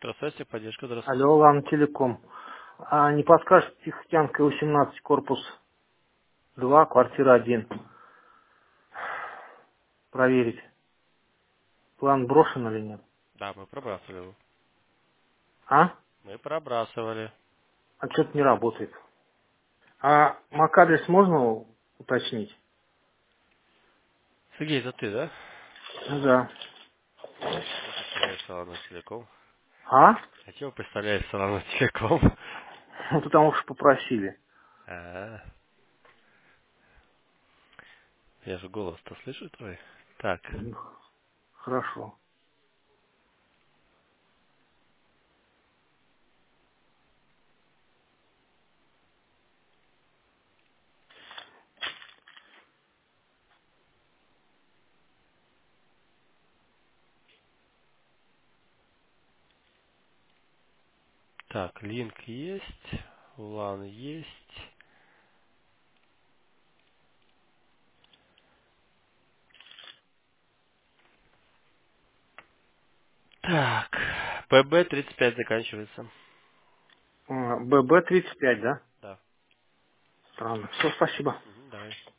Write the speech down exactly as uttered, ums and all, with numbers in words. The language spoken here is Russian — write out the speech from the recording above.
Здравствуйте, поддержка, здравствуйте. Алло, Лан Телеком. А не подскажете, Тихоокеанская восемнадцать, корпус два, квартира один. Проверить, план брошен или нет. Да, мы пробрасывали его. А? Мы пробрасывали. А что-то не работает. А мак-адрес можно уточнить? Сергей, это ты, да? Ну да. Чего представляешь Солана Телеком? А? А чего представляешь Солана Телеком? Ну, потому что попросили. А, я же голос-то слышу твой. Так, М, Хорошо. так, линк есть, лан есть. Так, ПБ тридцать пять заканчивается. ББ тридцать пять, да? Да. Странно. Все, спасибо. Мгм, давай.